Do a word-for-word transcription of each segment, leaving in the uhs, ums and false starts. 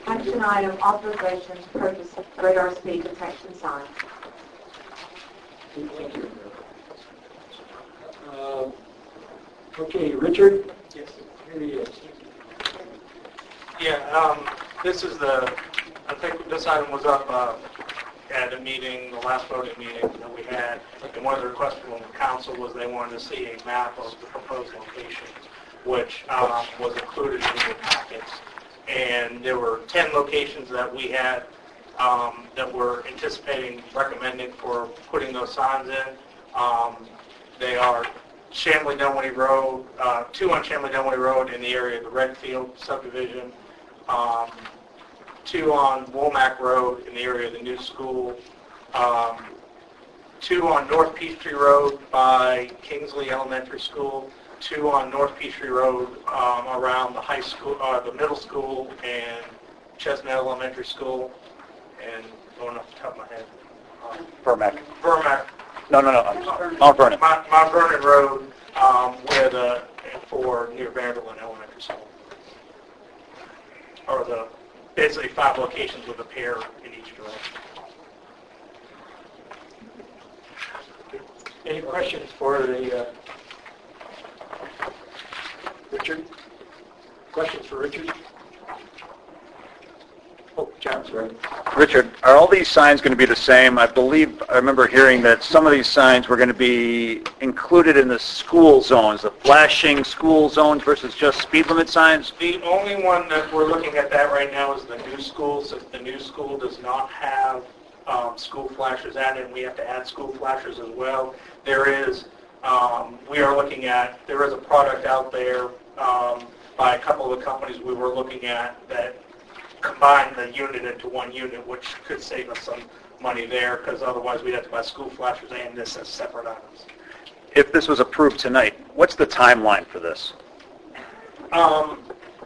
Action item, authorization to purchase radar speed detection signs. Thank you. Uh, okay, Richard? Yes. Here he is. Yeah, um, this is the, I think this item was up uh, at a meeting, the last voting meeting that we had, and one of the requests from the council was they wanted to see a map of the proposed locations, which um, was included in the packets. And there were ten locations that we had um, that we're anticipating recommending for putting those signs in. Um, they are Chamblee Dunwoody Road, uh, two on Chamblee Dunwoody Road in the area of the Redfield subdivision, um, two on Womack Road in the area of the new school, um, two on North Peachtree Road by Kingsley Elementary School, two on North Peachtree Road um, around the high school, uh, the middle school, and Chestnut Elementary School, and going off the top of my head, um, Vermac. Vermac. No, no, no. I'm sorry. Mount Vernon. Mount, Mount Vernon Road, um, where the for near Vanderlyn Elementary School, or the basically five locations with a pair in each direction. Any questions for the uh, Richard? Questions for Richard? Oh, John, sorry. Richard, are all these signs going to be the same? I believe, I remember hearing that some of these signs were going to be included in the school zones, the flashing school zones versus just speed limit signs? The only one that we're looking at that right now is the new school, since the new school does not have um, school flashers added, and we have to add school flashers as well. There is, um, we are looking at, there is a product out there um, by a couple of the companies we were looking at that combine the unit into one unit, which could save us some money there, because otherwise we'd have to buy school flashers and this as separate items. If this was approved tonight, what's the timeline for this? Um,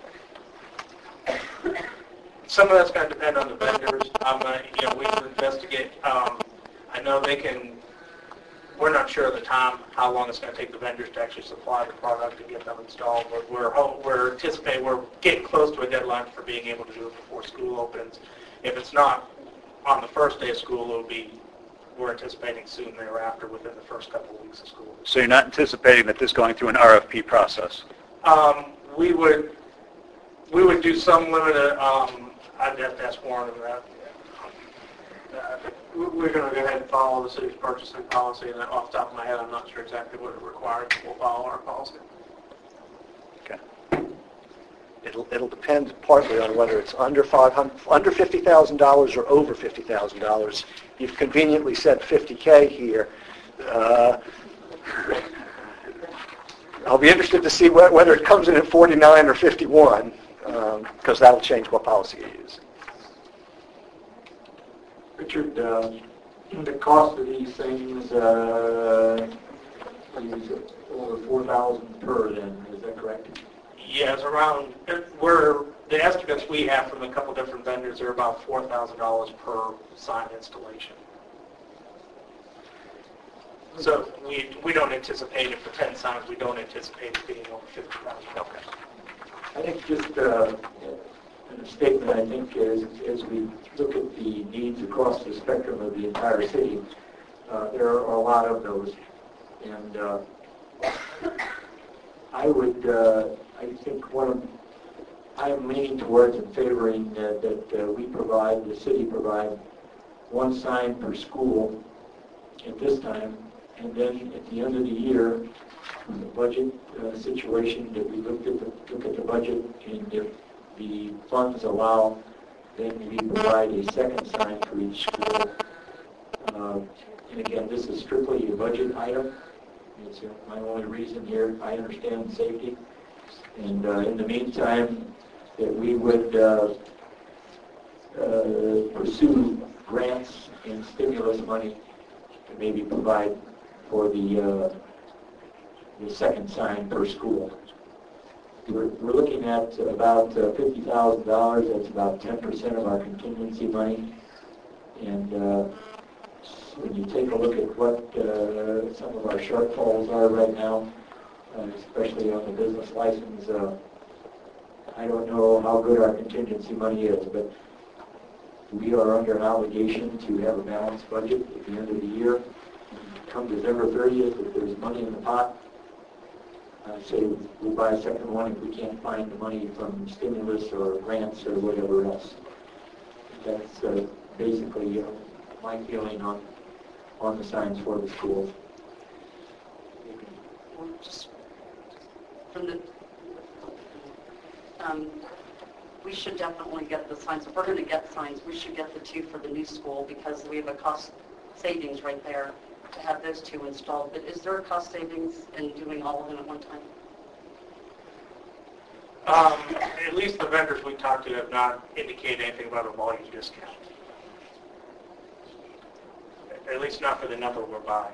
some of that's going to depend on the vendors. Um, uh, you know, we can investigate. Um, I know they can. We're not sure at the time how long it's going to take the vendors to actually supply the product and get them installed. But we're we're anticipating we're getting close to a deadline for being able to do it before school opens. If it's not on the first day of school, it'll be. We're anticipating soon thereafter, within the first couple of weeks of school. So you're not anticipating that this is going through an R F P process? Um, we would we would do some limited. Um, I'd have to ask Warren on that. Uh, we're going to go ahead and follow the city's purchasing policy, and off the top of my head, I'm not sure exactly what it requires. We'll follow our policy. Okay. It'll it'll depend partly on whether it's under five hundred, under fifty thousand dollars or over fifty thousand dollars. You've conveniently said fifty K here. Uh, I'll be interested to see wh- whether it comes in at forty-nine or fifty-one, because um, that'll change what policy you use. Richard, uh, the cost of these things uh, is over four thousand per. Then is that correct? Yeah, it's around. We're the estimates we have from a couple different vendors are about four thousand dollars per sign installation. So we we don't anticipate it for ten signs. We don't anticipate it being over fifty thousand dollars. I think just uh, a statement. I think as as we look at the needs across the spectrum of the entire city, uh, there are a lot of those, and uh, I would. Uh, I think one of I am leaning towards and favoring uh, that uh, we provide, the city provide, one sign per school at this time, and then at the end of the year, the budget uh, situation that we look at the look at the budget, and if the funds allow, then we provide a second sign for each school. Uh, and again, this is strictly a budget item. It's uh, my only reason here. I understand safety. And uh, in the meantime, that we would uh, uh, pursue grants and stimulus money to maybe provide for the uh, the second sign per school. We're, we're looking at about uh, fifty thousand dollars. That's about ten percent of our contingency money. And uh, when you take a look at what uh, some of our shortfalls are right now, Uh, especially on the business license, uh, I don't know how good our contingency money is, but we are under an obligation to have a balanced budget at the end of the year. Come December thirtieth, if there's money in the pot, I say we'll buy a second one if we can't find the money from stimulus or grants or whatever else. That's uh, basically you know, my feeling on on the signs for the schools. Well, just from the, um, we should definitely get the signs. If we're going to get signs, we should get the two for the new school because we have a cost savings right there to have those two installed. But is there a cost savings in doing all of them at one time? Um, at least the vendors we talked to have not indicated anything about a volume discount. At least not for the number we're buying.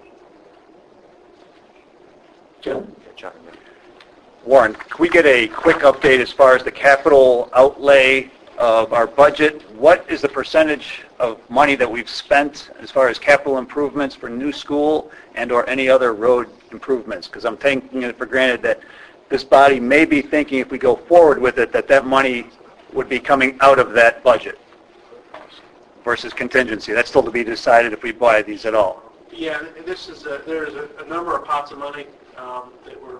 John? Warren, can we get a quick update as far as the capital outlay of our budget? What is the percentage of money that we've spent as far as capital improvements for new school and or any other road improvements? Because I'm taking it for granted that this body may be thinking if we go forward with it that that money would be coming out of that budget versus contingency. That's still to be decided if we buy these at all. Yeah, this is a, there's a, a number of pots of money um, that were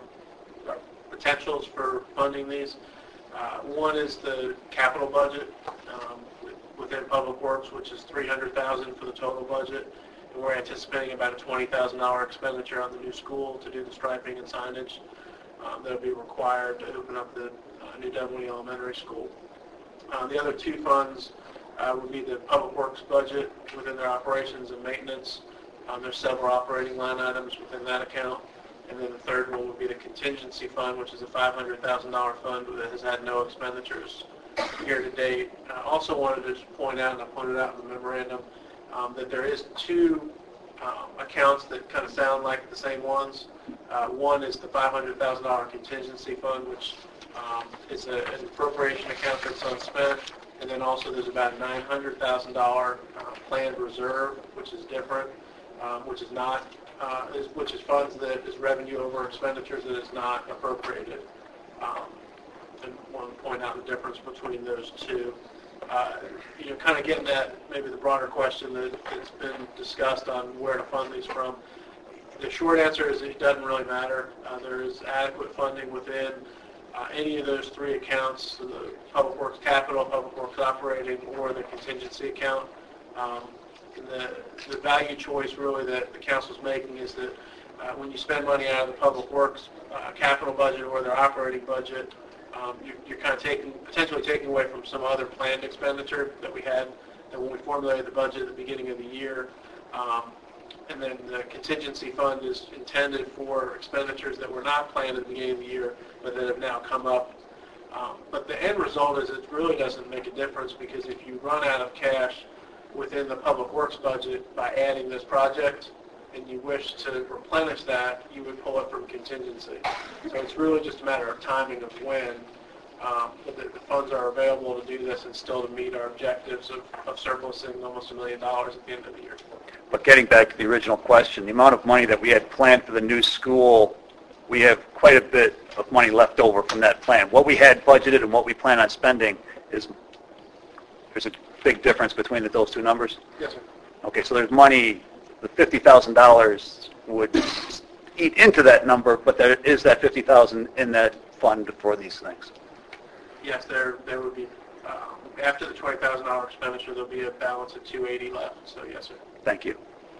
potentials for funding these. Uh, one is the capital budget um, within Public Works, which is three hundred thousand dollars for the total budget, and we're anticipating about a twenty thousand dollars expenditure on the new school to do the striping and signage um, that will be required to open up the uh, new Dunwoody Elementary School. Uh, the other two funds uh, would be the Public Works budget within their operations and maintenance. Um, there's several operating line items within that account. And then the third one would be the contingency fund, which is a five hundred thousand dollars fund that has had no expenditures year to date. I also wanted to just point out, and I pointed out in the memorandum, um, that there is two um, accounts that kind of sound like the same ones. Uh, one is the five hundred thousand dollars contingency fund, which um, is a, an appropriation account that's unspent. And then also there's about a nine hundred thousand dollars uh, planned reserve, which is different, um, which is not Uh, is, which is funds that is revenue over expenditures that is not appropriated. Um, and want to point out the difference between those two. Uh, you know, kind of getting at maybe the broader question that, that's been discussed on where to fund these from. The short answer is it doesn't really matter. Uh, there is adequate funding within uh, any of those three accounts, so the Public Works Capital, Public Works Operating, or the contingency account. Um, The, the value choice really that the council is making is that uh, when you spend money out of the Public Works uh, capital budget or their operating budget, um, you're, you're kind of taking, potentially taking away from some other planned expenditure that we had and when we formulated the budget at the beginning of the year. Um, and then the contingency fund is intended for expenditures that were not planned at the beginning of the year but that have now come up. Um, but the end result is it really doesn't make a difference because if you run out of cash within the Public Works budget by adding this project and you wish to replenish that, you would pull it from contingency. So it's really just a matter of timing of when um, but the, the funds are available to do this and still to meet our objectives of, of surplusing almost a million dollars at the end of the year. But getting back to the original question, the amount of money that we had planned for the new school, we have quite a bit of money left over from that plan. What we had budgeted and what we plan on spending is, there's a big difference between the, those two numbers? Yes, sir. Okay, so there's money, the fifty thousand dollars would eat into that number, but there is that fifty thousand dollars in that fund for these things? Yes, there there would be, um, after the twenty thousand dollars expenditure, there'll be a balance of two hundred eighty left, so yes, sir. Thank you.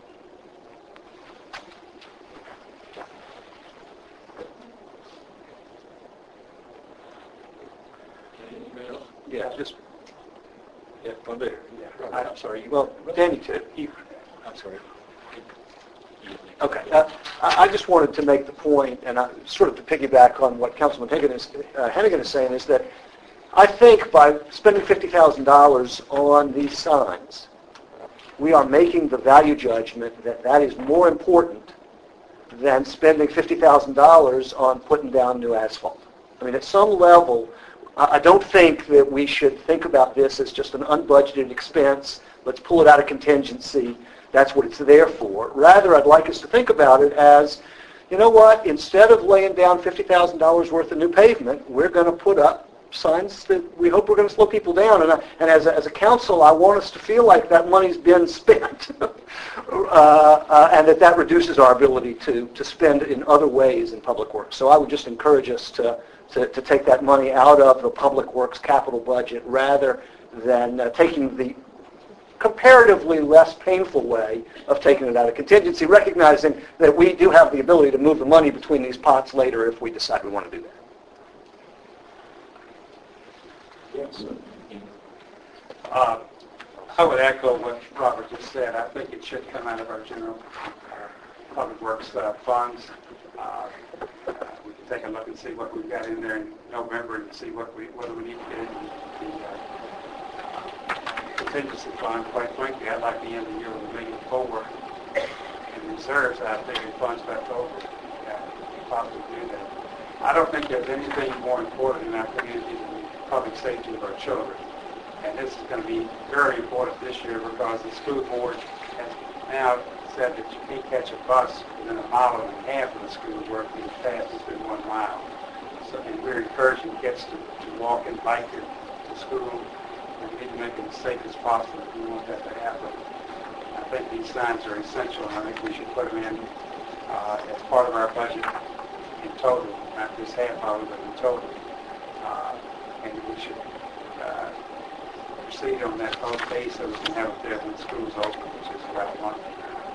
Yeah, just, Yeah, one there. I- I'm sorry. Well, Danny, t- you, I'm sorry. okay. Uh, I I just wanted to make the point, and I, sort of to piggyback on what Councilman Hennigan is, uh, Hennigan is saying, is that I think by spending fifty thousand dollars on these signs, we are making the value judgment that that is more important than spending fifty thousand dollars on putting down new asphalt. I mean, at some level, I don't think that we should think about this as just an unbudgeted expense. Let's pull it out of contingency. That's what it's there for. Rather, I'd like us to think about it as, you know what, instead of laying down fifty thousand dollars worth of new pavement, we're going to put up signs that we hope we're going to slow people down. And, I, and as, a, as a council, I want us to feel like that money's been spent uh, uh, and that that reduces our ability to, to spend in other ways in public works. So I would just encourage us to, to, to take that money out of the public works capital budget rather than uh, taking the comparatively less painful way of taking it out of contingency, recognizing that we do have the ability to move the money between these pots later if we decide we want to do that. Yes. Uh, I would echo what Robert just said. I think it should come out of our general uh, public works uh, funds. Uh, uh, we can take a look and see what we've got in there in November and see what we whether we need to get into the uh, contingency fund. Quite frankly, I'd like to end the year with a million four in reserves. I think it funds back over. Yeah, we can possibly do that. I don't think there's anything more important in our community than the public safety of our children. And this is going to be very important this year because the school board has now said that you can't catch a bus within a mile and a half of the school where the fastest than one mile. So and we're encouraging kids to, to walk and bike to, to school. And we need to make it as safe as possible if we want that to happen. I think these signs are essential, and I think we should put them in uh, as part of our budget in total, not just half of it, but in total. Uh, and we should uh, proceed on that whole base so we can have it there when school's open, which is about a month.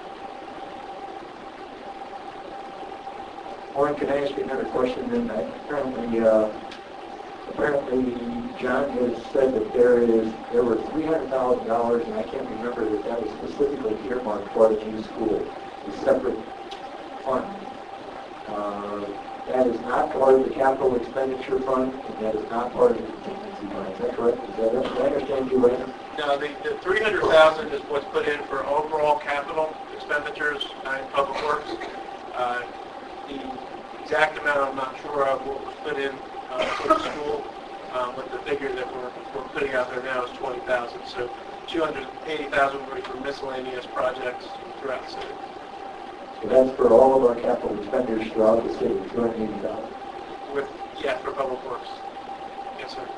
Warren, can I ask you another question then? Apparently, uh, apparently John has said that there is, there were three hundred thousand dollars, and I can't remember that that was specifically earmarked for the new school, a separate fund. Uh, that is not part of the capital expenditure fund, and that is not part of the contingency fund. Is that correct? Is that, did I understand you right? No, the, the three hundred thousand is what's put in for overall capital expenditures uh, in public works. Uh, the exact amount I'm not sure of what was put in uh, for the school, um, but the figure that we're, we're putting out there now is twenty thousand. So two hundred eighty thousand will be for miscellaneous projects throughout the city. So that's for all of our capital expenditures throughout the city, two hundred eighty thousand. With yeah, for public works. Yes, sir.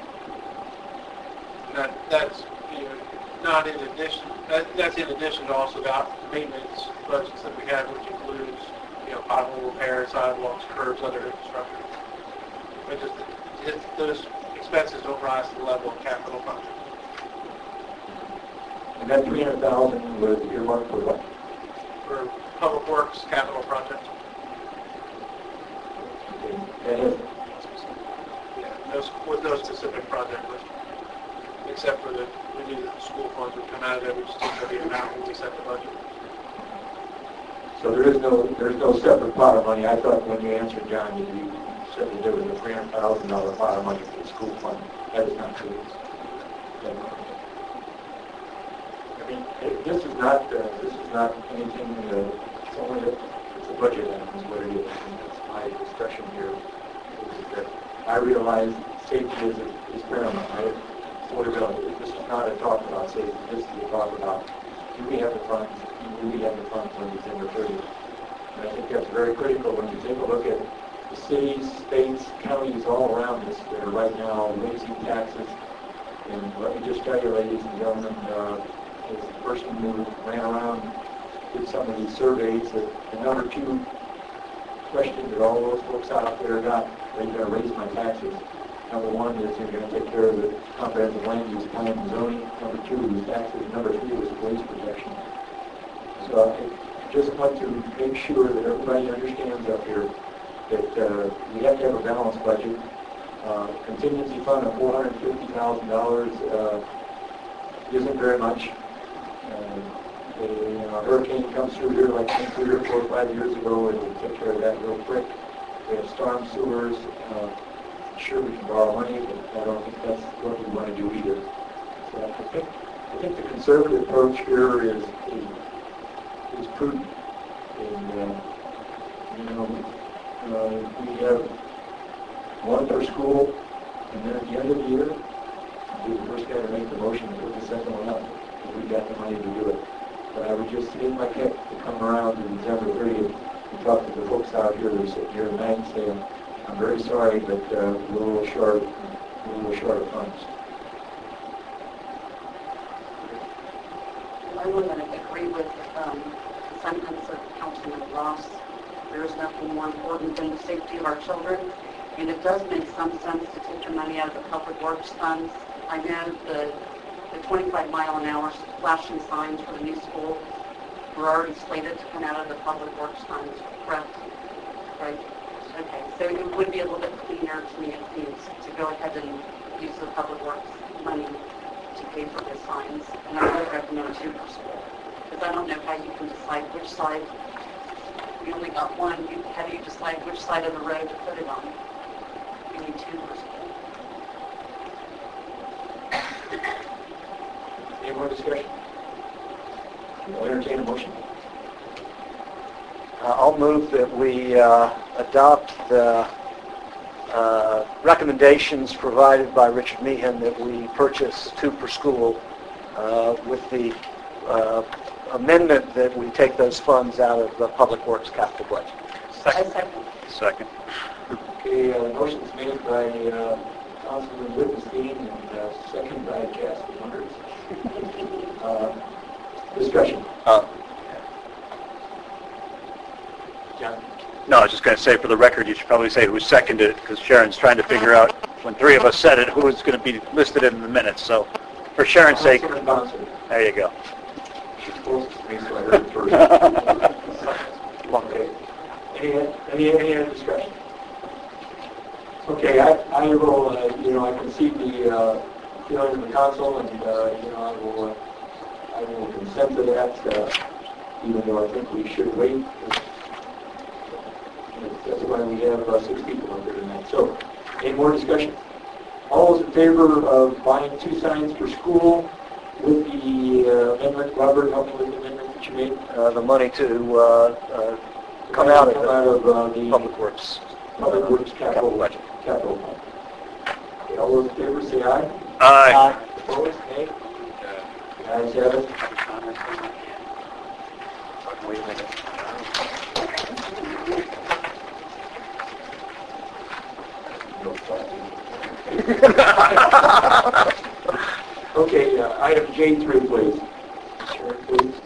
That that's you know, not in addition. That, that's in addition to also the maintenance budgets that we have, which includes you know pothole repair, sidewalks, curbs, other infrastructure. But just it, those expenses don't rise to the level of capital fund. And that three hundred thousand was earmarked for what? For public works capital projects. That is, Yeah, those with those specific project lists. Except for the, we knew that the school funds would come out of it, we just didn't know the amount when we set the budget. so there is no, there's no separate pot of money. I thought when you answered John, you you said that there was a three hundred thousand dollars pot of money for the school fund. That is not true. I mean, it- this is not, uh, this is not anything, uh, it's only, a- it's a budget item is what it is. And that's my discussion here, is that I realize safety is, is paramount. I totally realize it. This is not a talk about safety. This is a talk about, do we have the funds, do we have the funds on December thirtieth? And I think that's very critical when you take a look at the cities, states, counties all around us that are right now raising taxes. And let me just tell you, ladies and gentlemen, uh, as the person who ran around, did some of these surveys, that the number two question that all those folks out there got, are you going to raise my taxes? Number one is you're going to take care of the comprehensive land use plan and zoning. Number two is taxes. Number three is police protection. So I just want to make sure that everybody understands up here that uh, we have to have a balanced budget. Uh, contingency fund of four hundred fifty thousand dollars uh, isn't very much. Uh, a, you know, a hurricane comes through here like came through here four or five years ago, and we take care of that real quick. We have storm sewers. Uh, sure, we can borrow money, but I don't think that's what we want to do either. So I think I think the conservative approach here is is, is prudent. And uh, you know, uh, we have one per school, and then at the end of the year, we the first guy to make the motion to put the second one up. We've got the money to do it. But I would just take my pick to come around to December thirtieth and talk to the folks out here who are sitting here tonight and say, I'm very sorry, but uh, we're a little short. when we're short of funds. I would agree with um, the sentiments of Councilman Ross. There is nothing more important than the safety of our children, and it does make some sense to take your money out of the public works funds. I know the, the twenty-five mile an hour flashing signs for the new school were already slated to come out of the public works funds, correct? Right? Okay, so it would be a little bit cleaner to me, it seems, to go ahead and use the public works money to pay for the signs, and I would recommend two per school, because I don't know how you can decide which side. We only got one. You, how do you decide which side of the road to put it on? You need two per school. Any more discussion? I'll entertain a motion. Uh, I'll move that we uh, adopt the uh, recommendations provided by Richard Meehan that we purchase two per school uh, with the uh, amendment that we take those funds out of the Public Works capital budget. I second. Second. Okay, uh, motion's made by uh, Councilman Wittenstein and uh, second by Cassie Wonders. Uh, discussion. Uh, John? No, I was just going to say, for the record, you should probably say who seconded it, because Sharon's trying to figure out, when three of us said it, who is going to be listed in the minutes. So, for Sharon's sake, Councilman Bonsor. there you go. She's closest to me, so I heard it first. Okay. Any, any, any other discussion? Okay, I, I will, uh, you know, I can see the uh, feeling of the council, and, uh, you know, I will, uh, I will consent to that, uh, even though I think we should wait. That's why we have uh, six people under tonight. So, any more discussion? All those in favor of buying two signs for school with the uh, amendment, Robert, help me with the amendment that you made? Uh, the money to uh, uh, come out of Come the out of uh, the Public Works Public Works capital capital budget. capital fund. Okay, all those in favor say aye. Aye. Opposed, nay? The ayes have it. Wait a minute. No question. Okay, uh, item J three, please. Sharon, please.